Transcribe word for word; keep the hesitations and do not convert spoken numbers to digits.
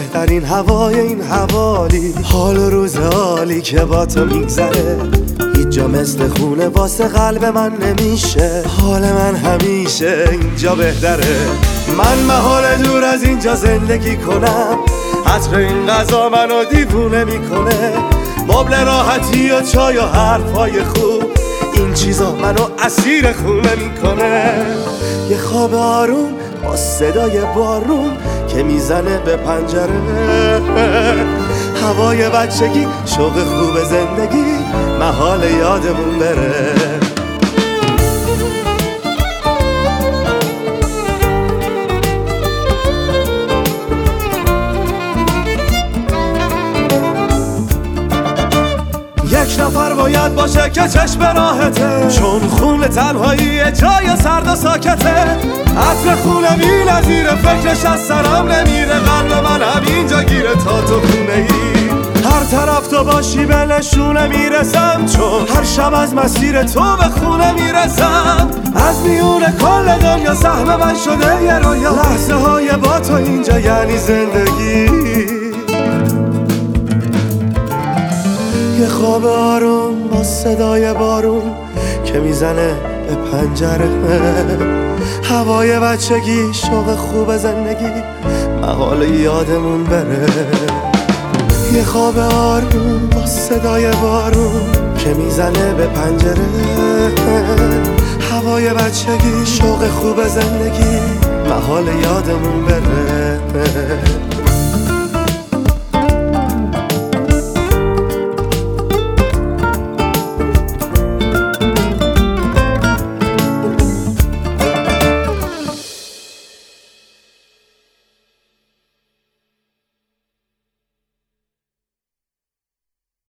بهترین هوای این حوالی، حال و روز حالی که با تو میگذره هیچ جا مثل خونه واسه قلب من نمیشه. حال من همیشه اینجا بهتره، من محال دور از اینجا زندگی کنم. عطر این غذا منو دیوونه میکنه، مبل راحتی و چای و حرفای خوب، این چیزا منو اسیر خونه میکنه. یه خواب آروم با صدای بارون که میزنه به پنجره، هوای بچگی، شوق خوب زندگی، محال یادمون بره. یک نفر باید باشه که چشم راحته، چون خون تنهایی جای سرد و ساکته. عطر خونه بی نظیره، فکرش از سرم نمیره، قلب من همینجا گیره تا تو خونه ای. هر طرف تو باشی به نشونه میرسم، چون هر شب از مسیر تو به خونه میرسم. از میون کل دنیا سهم من شده یه رویا، لحظه های با تو اینجا یعنی زندگی. یه خواب آروم با صدای بارون که میزنه به پنجره، هوای بچگی، شوق خوب زندگی، محال یادمون بره. یه خواب آروم با صدای بارون که میزنه به پنجره، هوای بچگی، شوق خوب زندگی، محال یادمون بره.